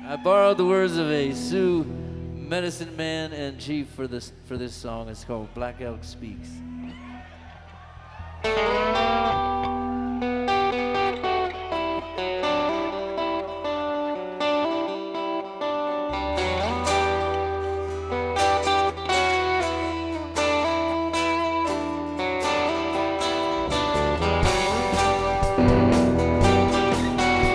I borrowed the words of a Sioux medicine man and chief for this song. It's called Black Elk Speaks.